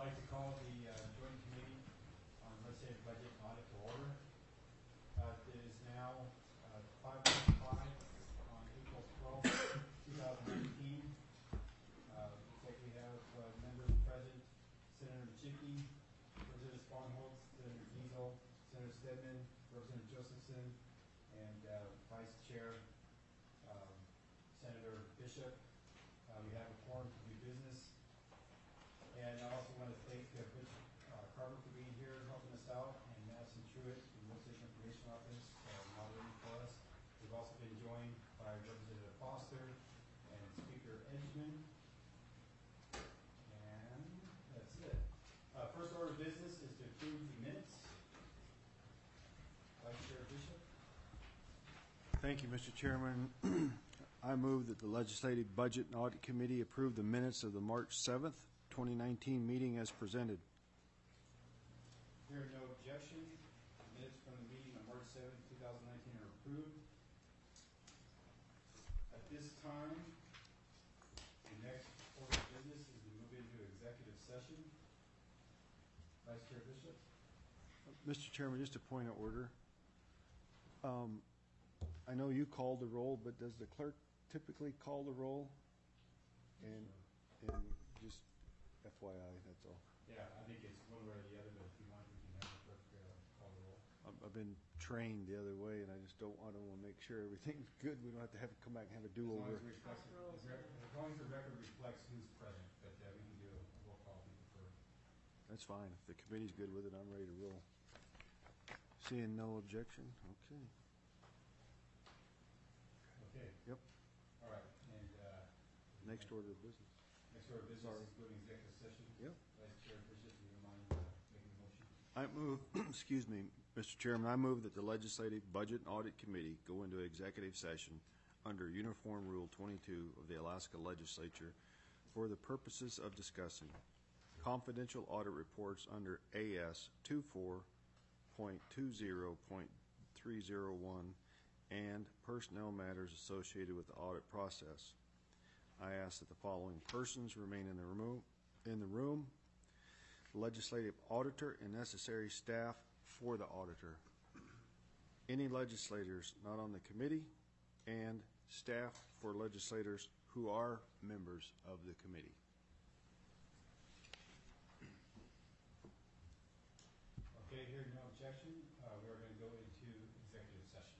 like to call the Joint Committee on Legislative Budget and Audit to order. It is now 5:05 on April 12th, 2019. Looks like we have members present: Senator Machicky, Representative Sponholz, Senator Diesel, Senator Stedman, Representative Josephson, and Vice Chair Senator Bishop. We have a quorum to do business. And I also want to thank Bishop Carver for being here, helping us out, and Madison Truitt from the Legislative Information Office moderating for us. We've also been joined by Representative Foster and Speaker Edgman. And that's it. First order of business is to approve the minutes. Vice Chair Bishop. Thank you, Mr. Chairman. I move that the Legislative Budget and Audit Committee approve the minutes of the March 7th, 2019 meeting as presented. There are no objections. Minutes from the meeting on March 7th, 2019 are approved. At this time, the next order of business is to move into executive session. Vice Chair Bishop. Mr. Chairman, just a point of order. I know you called the roll, but does the clerk typically call the roll? And just FYI, that's all. Yeah, I think it's one way or the other, but if you want, we can have the clerk call the roll. I've been trained the other way, and I just don't want to make sure everything's good. We don't have to come back and have a do-over. As long as the record reflects who's present, but we can do a roll call if you prefer. That's fine. If the committee's good with it, I'm ready to roll. Seeing no objection, okay. Okay. Yep. All right. And next order of business. Next order of business is going to executive session. Yep. Vice Chair Bishop, do you mind making a motion? I move, excuse me, Mr. Chairman, I move that the Legislative Budget and Audit Committee go into executive session under Uniform Rule 22 of the Alaska Legislature for the purposes of discussing confidential audit reports under AS 24.20.301 and personnel matters associated with the audit process. I ask that the following persons remain in the room: the legislative auditor and necessary staff for the auditor, any legislators not on the committee, and staff for legislators who are members of the committee. Okay, hearing no objection, we're going to go into executive session.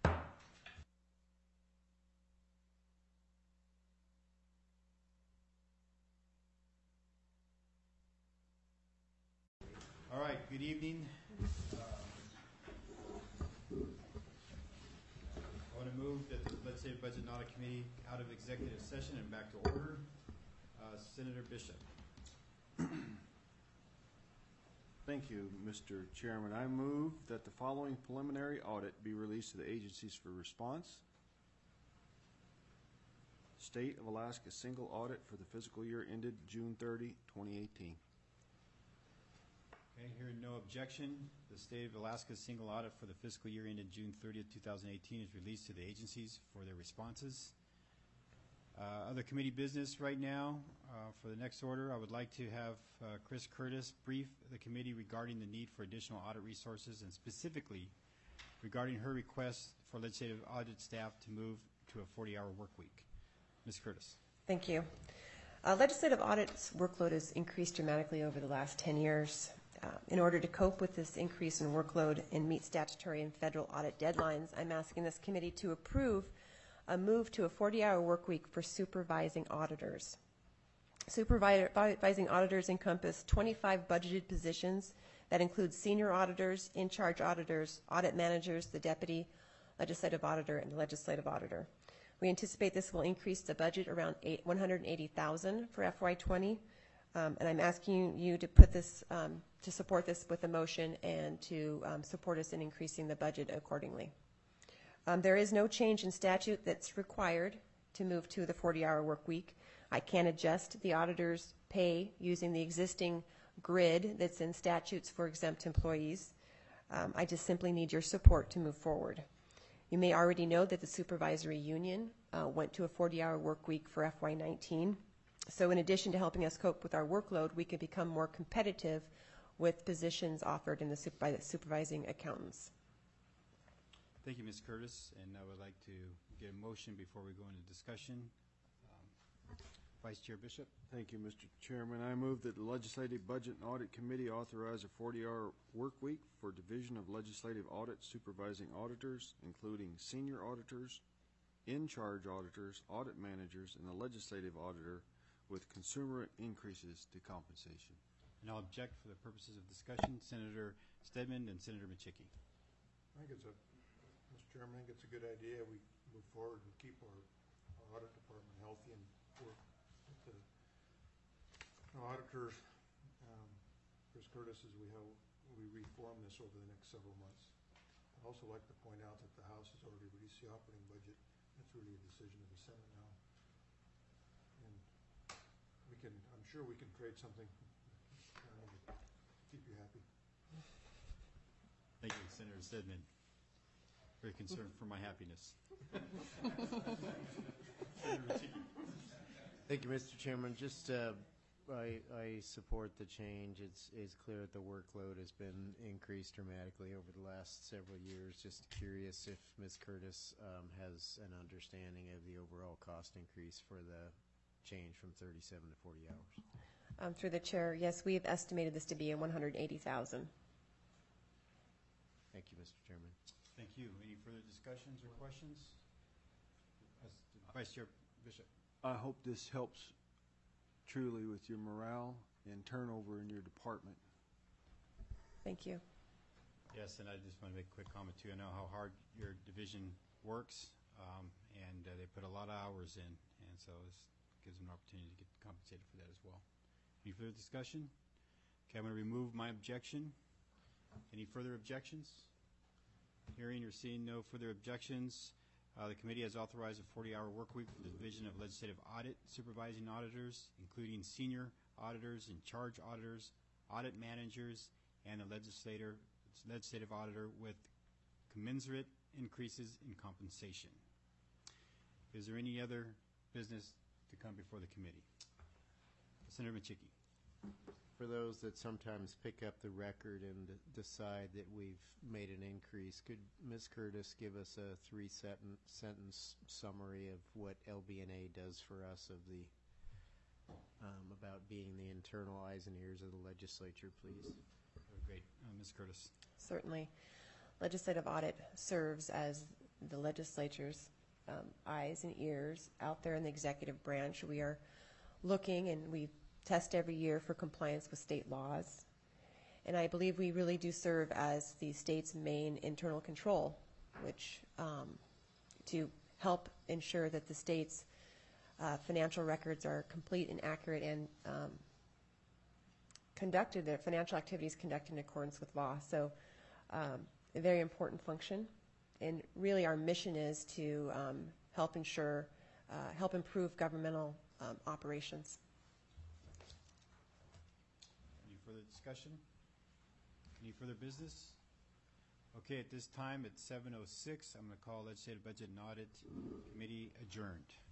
All right, good evening. I want to move that the Legislative Budget and Audit Committee out of executive session and back to order. Senator Bishop. Thank you, Mr. Chairman. I move that the following preliminary audit be released to the agencies for response. State of Alaska single audit for the fiscal year ended June 30, 2018. Okay, hearing no objection, the State of Alaska's single audit for the fiscal year ended June 30th, 2018 is released to the agencies for their responses. Other committee business right now. For the next order, I would like to have Chris Curtis brief the committee regarding the need for additional audit resources and specifically regarding her request for legislative audit staff to move to a 40-hour work week. Ms. Curtis. Thank you. Legislative audit's workload has increased dramatically over the last 10 years. In order to cope with this increase in workload and meet statutory and federal audit deadlines, I'm asking this committee to approve a move to a 40-hour work week for supervising auditors. Supervising auditors encompass 25 budgeted positions that include senior auditors, in-charge auditors, audit managers, the deputy legislative auditor, and the legislative auditor. We anticipate this will increase the budget around $180,000 for FY20, and I'm asking you to put this to support this with a motion and to support us in increasing the budget accordingly. There is no change in statute that's required to move to the 40-hour work week. I can adjust the auditor's pay using the existing grid that's in statutes for exempt employees. I just simply need your support to move forward. You may already know that the supervisory union went to a 40-hour work week for FY19. So in addition to helping us cope with our workload, we can become more competitive with positions offered in by the supervising accountants. Thank you, Ms. Curtis, and I would like to get a motion before we go into discussion. Vice Chair Bishop? Thank you, Mr. Chairman. I move that the Legislative Budget and Audit Committee authorize a 40-hour work week for Division of Legislative Audit supervising auditors, including senior auditors, in-charge auditors, audit managers, and the legislative auditor, with commensurate increases to compensation. And I'll object for the purposes of discussion. Senator Stedman and Senator Machicky. Mr. Chairman, I think it's a good idea. We move forward and keep our audit department healthy and work with the auditors. Chris Curtis, as we reform this over the next several months. I'd also like to point out that the House has already released the operating budget. It's really a decision of the Senate now. And I'm sure we can trade something to keep you happy. Thank you, Senator Stedman. Very concerned for my happiness. Senator Machicky. Thank you, Mr. Chairman. Just I support the change. It's clear that the workload has been increased dramatically over the last several years. Just curious if Ms. Curtis has an understanding of the overall cost increase for the change from 37 to 40 hours. Through the chair, yes, we have estimated this to be $180,000. Thank you, Mr. Chairman. Thank you. Any further discussions or questions? Vice Chair Bishop. I hope this helps truly with your morale and turnover in your department. Thank you. Yes, and I just want to make a quick comment too. I know how hard your division works, and they put a lot of hours in, and so this gives them an opportunity to get compensated for that as well. Any further discussion? Okay, I'm going to remove my objection. Any further objections? Hearing or seeing no further objections, the committee has authorized a 40-hour work week for the Division of Legislative Audit supervising auditors, including senior auditors and charge auditors, audit managers, and the legislative auditor, with commensurate increases in compensation. Is there any other business to come before the committee? Senator Machicky. For those that sometimes pick up the record and decide that we've made an increase, could Ms. Curtis give us a 3-sentence summary of what LB&A does for us of the about being the internal eyes and ears of the legislature, please? Great. Ms. Curtis. Certainly. Legislative audit serves as the legislature's eyes and ears out there in the executive branch. We are looking, and we test every year for compliance with state laws. And I believe we really do serve as the state's main internal control, which to help ensure that the state's financial records are complete and accurate and their financial activities conducted in accordance with law. So a very important function. And really our mission is to help improve governmental operations. Any further discussion? Any further business? Okay, at this time, at 7:06, I'm going to call Legislative Budget and Audit Committee adjourned.